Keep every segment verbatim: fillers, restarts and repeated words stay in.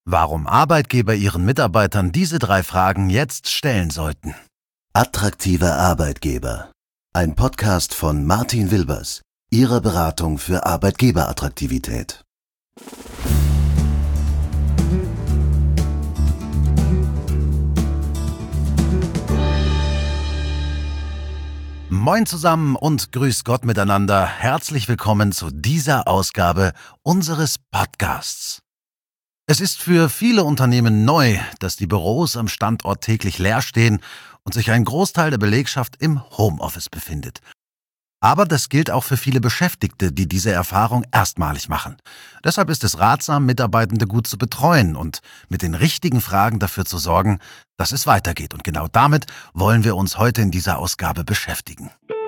Warum Arbeitgeber ihren Mitarbeitern diese drei Fragen jetzt stellen sollten. Attraktive Arbeitgeber. Ein Podcast von Martin Wilbers, Ihrer Beratung für Arbeitgeberattraktivität. Moin zusammen und grüß Gott miteinander. Herzlich willkommen zu dieser Ausgabe unseres Podcasts. Es ist für viele Unternehmen neu, dass die Büros am Standort täglich leer stehen und sich ein Großteil der Belegschaft im Homeoffice befindet. Aber das gilt auch für viele Beschäftigte, die diese Erfahrung erstmalig machen. Deshalb ist es ratsam, Mitarbeitende gut zu betreuen und mit den richtigen Fragen dafür zu sorgen, dass es weitergeht. Und genau damit wollen wir uns heute in dieser Ausgabe beschäftigen.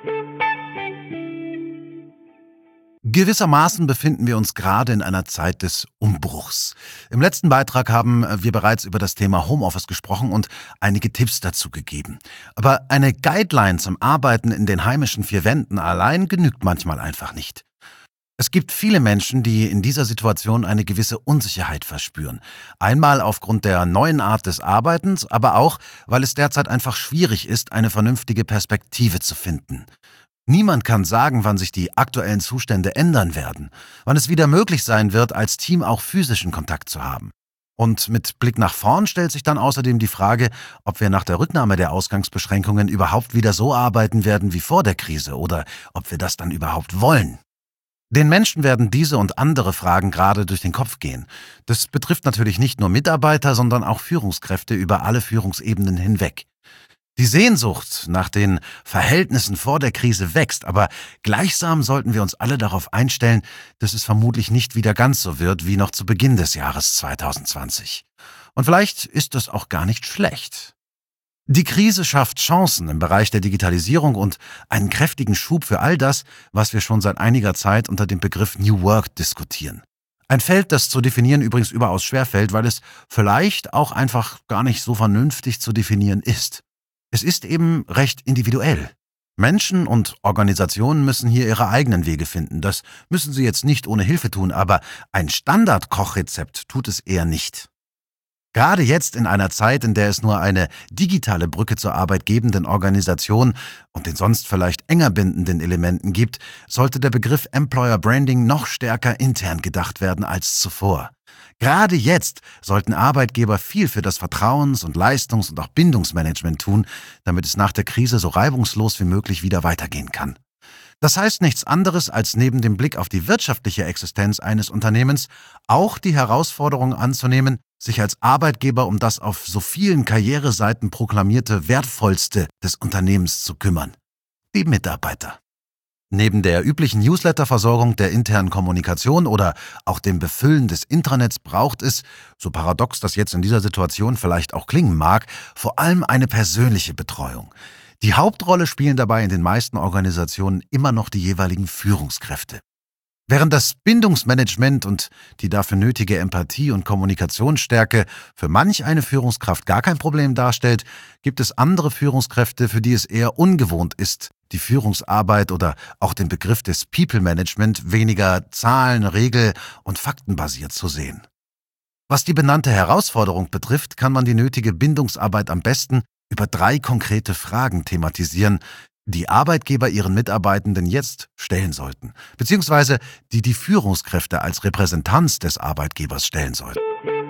Gewissermaßen befinden wir uns gerade in einer Zeit des Umbruchs. Im letzten Beitrag haben wir bereits über das Thema Homeoffice gesprochen und einige Tipps dazu gegeben. Aber eine Guideline zum Arbeiten in den heimischen vier Wänden allein genügt manchmal einfach nicht. Es gibt viele Menschen, die in dieser Situation eine gewisse Unsicherheit verspüren. Einmal aufgrund der neuen Art des Arbeitens, aber auch, weil es derzeit einfach schwierig ist, eine vernünftige Perspektive zu finden. Niemand kann sagen, wann sich die aktuellen Zustände ändern werden, wann es wieder möglich sein wird, als Team auch physischen Kontakt zu haben. Und mit Blick nach vorn stellt sich dann außerdem die Frage, ob wir nach der Rücknahme der Ausgangsbeschränkungen überhaupt wieder so arbeiten werden wie vor der Krise oder ob wir das dann überhaupt wollen. Den Menschen werden diese und andere Fragen gerade durch den Kopf gehen. Das betrifft natürlich nicht nur Mitarbeiter, sondern auch Führungskräfte über alle Führungsebenen hinweg. Die Sehnsucht nach den Verhältnissen vor der Krise wächst, aber gleichsam sollten wir uns alle darauf einstellen, dass es vermutlich nicht wieder ganz so wird wie noch zu Beginn des Jahres zwanzig zwanzig. Und vielleicht ist das auch gar nicht schlecht. Die Krise schafft Chancen im Bereich der Digitalisierung und einen kräftigen Schub für all das, was wir schon seit einiger Zeit unter dem Begriff New Work diskutieren. Ein Feld, das zu definieren übrigens überaus schwerfällt, weil es vielleicht auch einfach gar nicht so vernünftig zu definieren ist. Es ist eben recht individuell. Menschen und Organisationen müssen hier ihre eigenen Wege finden. Das müssen sie jetzt nicht ohne Hilfe tun, aber ein Standard-Kochrezept tut es eher nicht. Gerade jetzt in einer Zeit, in der es nur eine digitale Brücke zur arbeitgebenden Organisation und den sonst vielleicht enger bindenden Elementen gibt, sollte der Begriff Employer Branding noch stärker intern gedacht werden als zuvor. Gerade jetzt sollten Arbeitgeber viel für das Vertrauens- und Leistungs- und auch Bindungsmanagement tun, damit es nach der Krise so reibungslos wie möglich wieder weitergehen kann. Das heißt nichts anderes, als neben dem Blick auf die wirtschaftliche Existenz eines Unternehmens auch die Herausforderung anzunehmen, sich als Arbeitgeber um das auf so vielen Karriereseiten proklamierte Wertvollste des Unternehmens zu kümmern: die Mitarbeiter. Neben der üblichen Newsletterversorgung der internen Kommunikation oder auch dem Befüllen des Intranets braucht es, so paradox das jetzt in dieser Situation vielleicht auch klingen mag, vor allem eine persönliche Betreuung. Die Hauptrolle spielen dabei in den meisten Organisationen immer noch die jeweiligen Führungskräfte. Während das Bindungsmanagement und die dafür nötige Empathie und Kommunikationsstärke für manch eine Führungskraft gar kein Problem darstellt, gibt es andere Führungskräfte, für die es eher ungewohnt ist, die Führungsarbeit oder auch den Begriff des People Management weniger zahlen-, regel- und faktenbasiert zu sehen. Was die benannte Herausforderung betrifft, kann man die nötige Bindungsarbeit am besten über drei konkrete Fragen thematisieren, die Arbeitgeber ihren Mitarbeitenden jetzt stellen sollten, beziehungsweise die die Führungskräfte als Repräsentanz des Arbeitgebers stellen sollten.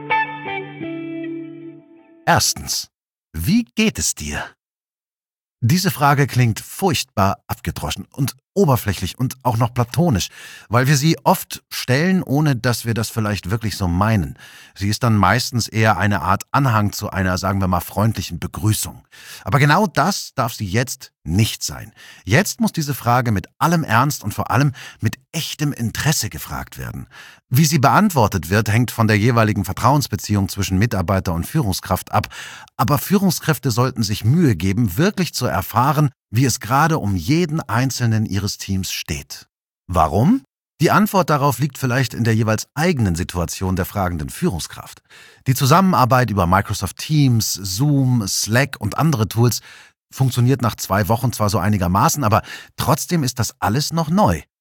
Erstens: Wie geht es dir? Diese Frage klingt furchtbar abgedroschen und oberflächlich und auch noch platonisch, weil wir sie oft stellen, ohne dass wir das vielleicht wirklich so meinen. Sie ist dann meistens eher eine Art Anhang zu einer, sagen wir mal, freundlichen Begrüßung. Aber genau das darf sie jetzt nicht sein. Jetzt muss diese Frage mit allem Ernst und vor allem mit echtem Interesse gefragt werden. Wie sie beantwortet wird, hängt von der jeweiligen Vertrauensbeziehung zwischen Mitarbeiter und Führungskraft ab. Aber Führungskräfte sollten sich Mühe geben, wirklich zu erfahren, wie es gerade um jeden Einzelnen ihres Teams steht. Warum? Die Antwort darauf liegt vielleicht in der jeweils eigenen Situation der fragenden Führungskraft. Die Zusammenarbeit über Microsoft Teams, Zoom, Slack und andere Tools funktioniert nach zwei Wochen zwar so einigermaßen, aber trotzdem ist das alles noch neu.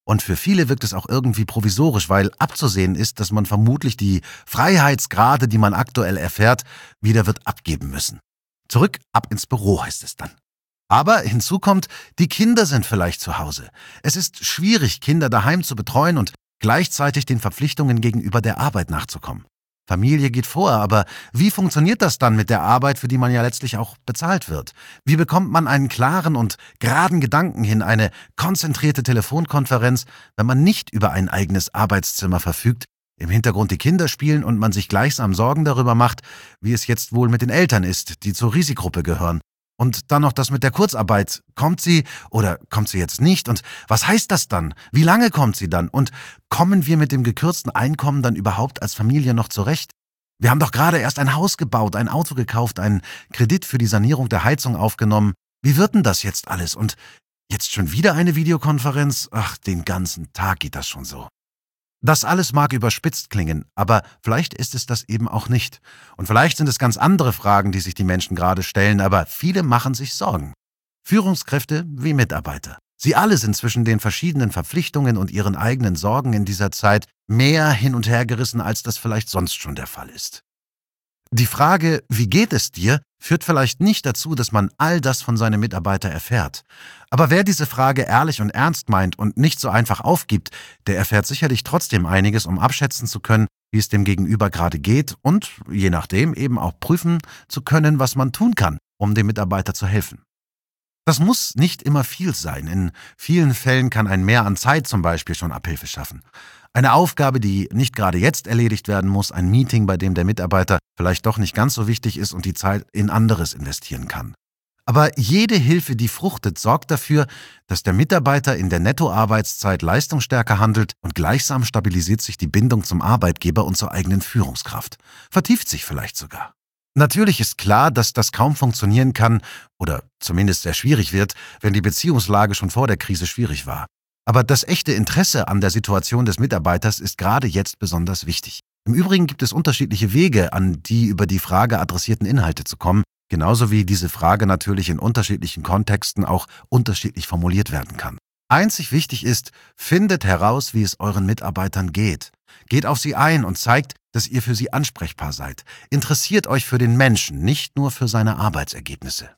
Und für viele wirkt es auch irgendwie provisorisch, weil abzusehen ist, dass man vermutlich die Freiheitsgrade, die man aktuell erfährt, wieder wird abgeben müssen. Zurück ab ins Büro heißt es dann. Aber hinzu kommt, die Kinder sind vielleicht zu Hause. Es ist schwierig, Kinder daheim zu betreuen und gleichzeitig den Verpflichtungen gegenüber der Arbeit nachzukommen. Familie geht vor, aber wie funktioniert das dann mit der Arbeit, für die man ja letztlich auch bezahlt wird? Wie bekommt man einen klaren und geraden Gedanken hin, eine konzentrierte Telefonkonferenz, wenn man nicht über ein eigenes Arbeitszimmer verfügt, im Hintergrund die Kinder spielen und man sich gleichsam Sorgen darüber macht, wie es jetzt wohl mit den Eltern ist, die zur Risikogruppe gehören? Und dann noch das mit der Kurzarbeit. Kommt sie oder kommt sie jetzt nicht? Und was heißt das dann? Wie lange kommt sie dann? Und kommen wir mit dem gekürzten Einkommen dann überhaupt als Familie noch zurecht? Wir haben doch gerade erst ein Haus gebaut, ein Auto gekauft, einen Kredit für die Sanierung der Heizung aufgenommen. Wie wird denn das jetzt alles? Und jetzt schon wieder eine Videokonferenz? Ach, den ganzen Tag geht das schon so. Das alles mag überspitzt klingen, aber vielleicht ist es das eben auch nicht. Und vielleicht sind es ganz andere Fragen, die sich die Menschen gerade stellen, aber viele machen sich Sorgen. Führungskräfte wie Mitarbeiter. Sie alle sind zwischen den verschiedenen Verpflichtungen und ihren eigenen Sorgen in dieser Zeit mehr hin und her gerissen, als das vielleicht sonst schon der Fall ist. Die Frage, wie geht es dir, führt vielleicht nicht dazu, dass man all das von seinem Mitarbeiter erfährt. Aber wer diese Frage ehrlich und ernst meint und nicht so einfach aufgibt, der erfährt sicherlich trotzdem einiges, um abschätzen zu können, wie es dem Gegenüber gerade geht und, je nachdem, eben auch prüfen zu können, was man tun kann, um dem Mitarbeiter zu helfen. Das muss nicht immer viel sein. In vielen Fällen kann ein Mehr an Zeit zum Beispiel schon Abhilfe schaffen. Eine Aufgabe, die nicht gerade jetzt erledigt werden muss, ein Meeting, bei dem der Mitarbeiter vielleicht doch nicht ganz so wichtig ist und die Zeit in anderes investieren kann. Aber jede Hilfe, die fruchtet, sorgt dafür, dass der Mitarbeiter in der Nettoarbeitszeit leistungsstärker handelt und gleichsam stabilisiert sich die Bindung zum Arbeitgeber und zur eigenen Führungskraft. Vertieft sich vielleicht sogar. Natürlich ist klar, dass das kaum funktionieren kann oder zumindest sehr schwierig wird, wenn die Beziehungslage schon vor der Krise schwierig war. Aber das echte Interesse an der Situation des Mitarbeiters ist gerade jetzt besonders wichtig. Im Übrigen gibt es unterschiedliche Wege, an die über die Frage adressierten Inhalte zu kommen, genauso wie diese Frage natürlich in unterschiedlichen Kontexten auch unterschiedlich formuliert werden kann. Einzig wichtig ist, findet heraus, wie es euren Mitarbeitern geht. Geht auf sie ein und zeigt, dass ihr für sie ansprechbar seid. Interessiert euch für den Menschen, nicht nur für seine Arbeitsergebnisse.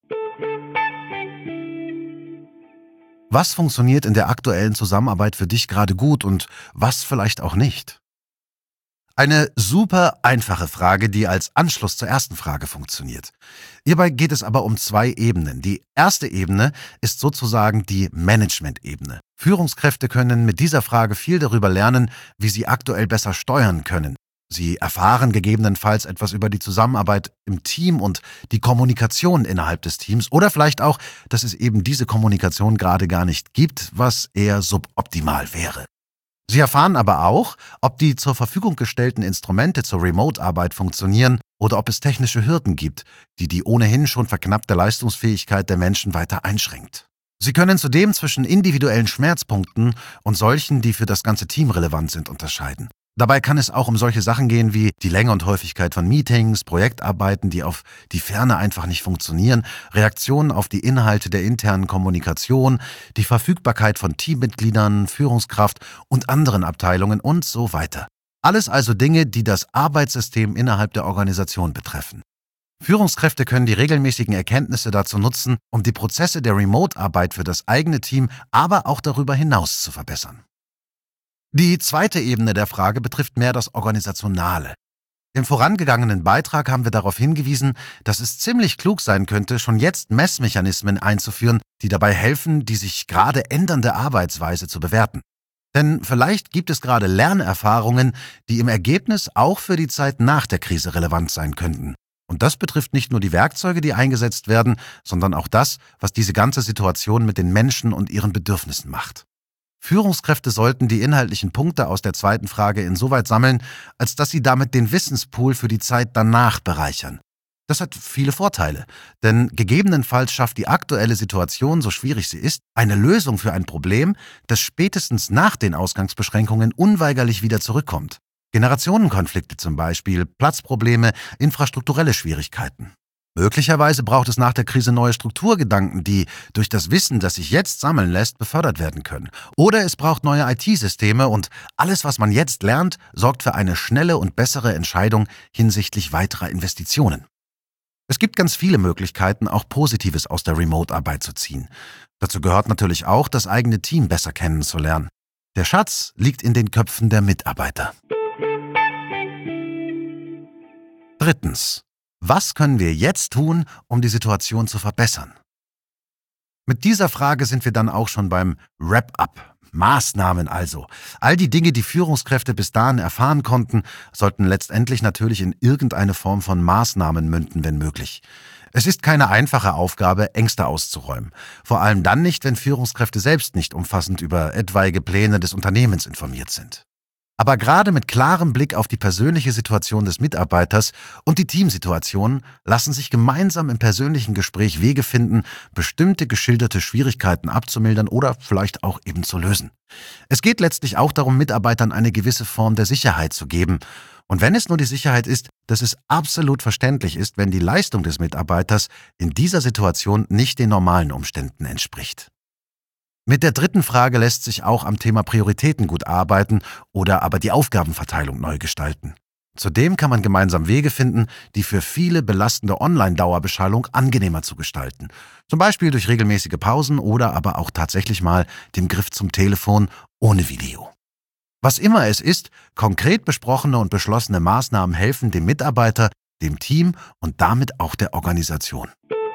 Was funktioniert in der aktuellen Zusammenarbeit für dich gerade gut und was vielleicht auch nicht? Eine super einfache Frage, die als Anschluss zur ersten Frage funktioniert. Hierbei geht es aber um zwei Ebenen. Die erste Ebene ist sozusagen die Management-Ebene. Führungskräfte können mit dieser Frage viel darüber lernen, wie sie aktuell besser steuern können. Sie erfahren gegebenenfalls etwas über die Zusammenarbeit im Team und die Kommunikation innerhalb des Teams oder vielleicht auch, dass es eben diese Kommunikation gerade gar nicht gibt, was eher suboptimal wäre. Sie erfahren aber auch, ob die zur Verfügung gestellten Instrumente zur Remote-Arbeit funktionieren oder ob es technische Hürden gibt, die die ohnehin schon verknappte Leistungsfähigkeit der Menschen weiter einschränkt. Sie können zudem zwischen individuellen Schmerzpunkten und solchen, die für das ganze Team relevant sind, unterscheiden. Dabei kann es auch um solche Sachen gehen wie die Länge und Häufigkeit von Meetings, Projektarbeiten, die auf die Ferne einfach nicht funktionieren, Reaktionen auf die Inhalte der internen Kommunikation, die Verfügbarkeit von Teammitgliedern, Führungskraft und anderen Abteilungen und so weiter. Alles also Dinge, die das Arbeitssystem innerhalb der Organisation betreffen. Führungskräfte können die regelmäßigen Erkenntnisse dazu nutzen, um die Prozesse der Remote-Arbeit für das eigene Team, aber auch darüber hinaus zu verbessern. Die zweite Ebene der Frage betrifft mehr das Organisationale. Im vorangegangenen Beitrag haben wir darauf hingewiesen, dass es ziemlich klug sein könnte, schon jetzt Messmechanismen einzuführen, die dabei helfen, die sich gerade ändernde Arbeitsweise zu bewerten. Denn vielleicht gibt es gerade Lernerfahrungen, die im Ergebnis auch für die Zeit nach der Krise relevant sein könnten. Und das betrifft nicht nur die Werkzeuge, die eingesetzt werden, sondern auch das, was diese ganze Situation mit den Menschen und ihren Bedürfnissen macht. Führungskräfte sollten die inhaltlichen Punkte aus der zweiten Frage insoweit sammeln, als dass sie damit den Wissenspool für die Zeit danach bereichern. Das hat viele Vorteile, denn gegebenenfalls schafft die aktuelle Situation, so schwierig sie ist, eine Lösung für ein Problem, das spätestens nach den Ausgangsbeschränkungen unweigerlich wieder zurückkommt. Generationenkonflikte zum Beispiel, Platzprobleme, infrastrukturelle Schwierigkeiten. Möglicherweise braucht es nach der Krise neue Strukturgedanken, die durch das Wissen, das sich jetzt sammeln lässt, befördert werden können. Oder es braucht neue I T-Systeme und alles, was man jetzt lernt, sorgt für eine schnelle und bessere Entscheidung hinsichtlich weiterer Investitionen. Es gibt ganz viele Möglichkeiten, auch Positives aus der Remote-Arbeit zu ziehen. Dazu gehört natürlich auch, das eigene Team besser kennenzulernen. Der Schatz liegt in den Köpfen der Mitarbeiter. Drittens. Was können wir jetzt tun, um die Situation zu verbessern? Mit dieser Frage sind wir dann auch schon beim Wrap-up. Maßnahmen also. All die Dinge, die Führungskräfte bis dahin erfahren konnten, sollten letztendlich natürlich in irgendeine Form von Maßnahmen münden, wenn möglich. Es ist keine einfache Aufgabe, Ängste auszuräumen. Vor allem dann nicht, wenn Führungskräfte selbst nicht umfassend über etwaige Pläne des Unternehmens informiert sind. Aber gerade mit klarem Blick auf die persönliche Situation des Mitarbeiters und die Teamsituation lassen sich gemeinsam im persönlichen Gespräch Wege finden, bestimmte geschilderte Schwierigkeiten abzumildern oder vielleicht auch eben zu lösen. Es geht letztlich auch darum, Mitarbeitern eine gewisse Form der Sicherheit zu geben. Und wenn es nur die Sicherheit ist, dass es absolut verständlich ist, wenn die Leistung des Mitarbeiters in dieser Situation nicht den normalen Umständen entspricht. Mit der dritten Frage lässt sich auch am Thema Prioritäten gut arbeiten oder aber die Aufgabenverteilung neu gestalten. Zudem kann man gemeinsam Wege finden, die für viele belastende Online-Dauerbeschallung angenehmer zu gestalten. Zum Beispiel durch regelmäßige Pausen oder aber auch tatsächlich mal den Griff zum Telefon ohne Video. Was immer es ist, konkret besprochene und beschlossene Maßnahmen helfen dem Mitarbeiter, dem Team und damit auch der Organisation.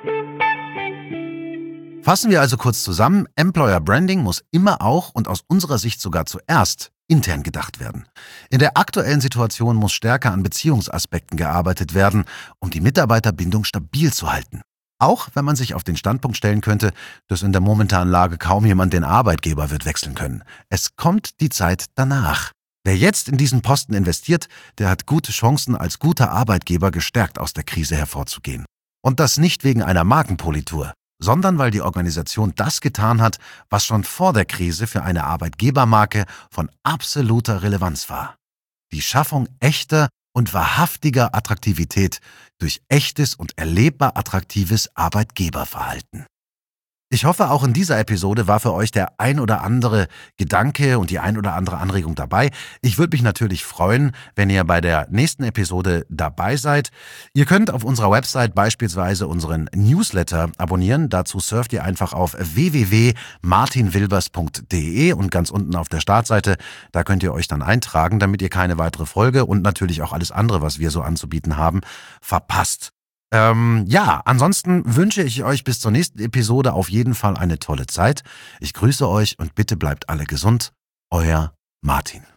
Fassen wir also kurz zusammen, Employer Branding muss immer auch und aus unserer Sicht sogar zuerst intern gedacht werden. In der aktuellen Situation muss stärker an Beziehungsaspekten gearbeitet werden, um die Mitarbeiterbindung stabil zu halten. Auch wenn man sich auf den Standpunkt stellen könnte, dass in der momentanen Lage kaum jemand den Arbeitgeber wird wechseln können. Es kommt die Zeit danach. Wer jetzt in diesen Posten investiert, der hat gute Chancen, als guter Arbeitgeber gestärkt aus der Krise hervorzugehen. Und das nicht wegen einer Markenpolitur, sondern weil die Organisation das getan hat, was schon vor der Krise für eine Arbeitgebermarke von absoluter Relevanz war. Die Schaffung echter und wahrhaftiger Attraktivität durch echtes und erlebbar attraktives Arbeitgeberverhalten. Ich hoffe, auch in dieser Episode war für euch der ein oder andere Gedanke und die ein oder andere Anregung dabei. Ich würde mich natürlich freuen, wenn ihr bei der nächsten Episode dabei seid. Ihr könnt auf unserer Website beispielsweise unseren Newsletter abonnieren. Dazu surft ihr einfach auf w w w punkt martin wilbers punkt d e und ganz unten auf der Startseite, da könnt ihr euch dann eintragen, damit ihr keine weitere Folge und natürlich auch alles andere, was wir so anzubieten haben, verpasst. Ähm, ja, ansonsten wünsche ich euch bis zur nächsten Episode auf jeden Fall eine tolle Zeit. Ich grüße euch und bitte bleibt alle gesund. Euer Martin.